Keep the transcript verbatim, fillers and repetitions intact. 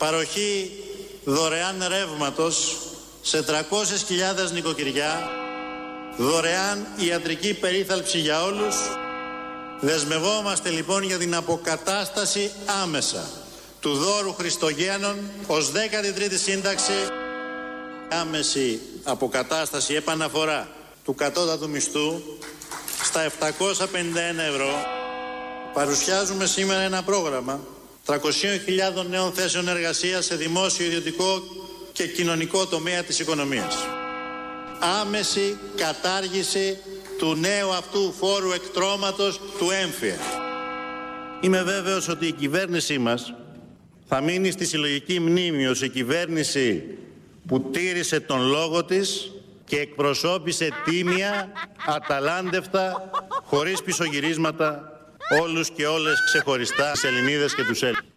παροχή δωρεάν ρεύματος σε τριακόσιες χιλιάδες νοικοκυριά, δωρεάν ιατρική περίθαλψη για όλους. Δεσμευόμαστε λοιπόν για την αποκατάσταση άμεσα του δώρου Χριστογέννων ως δέκατη τρίτη σύνταξη, άμεση αποκατάσταση, επαναφορά του κατώτατου μισθού στα επτακόσια πενήντα ένα ευρώ. Παρουσιάζουμε σήμερα ένα πρόγραμμα τριακόσιες χιλιάδες νέων θέσεων εργασίας σε δημόσιο, ιδιωτικό και κοινωνικό τομέα της οικονομίας. Άμεση κατάργηση του νέου αυτού φόρου εκτρώματος του έμφυα. Είμαι βέβαιος ότι η κυβέρνησή μας θα μείνει στη συλλογική μνήμη ως η κυβέρνηση που τήρησε τον λόγο της και εκπροσώπησε τίμια, αταλάντευτα, χωρίς πισωγυρίσματα, όλους και όλες ξεχωριστά, τις Ελληνίδες και τους Έλληνες.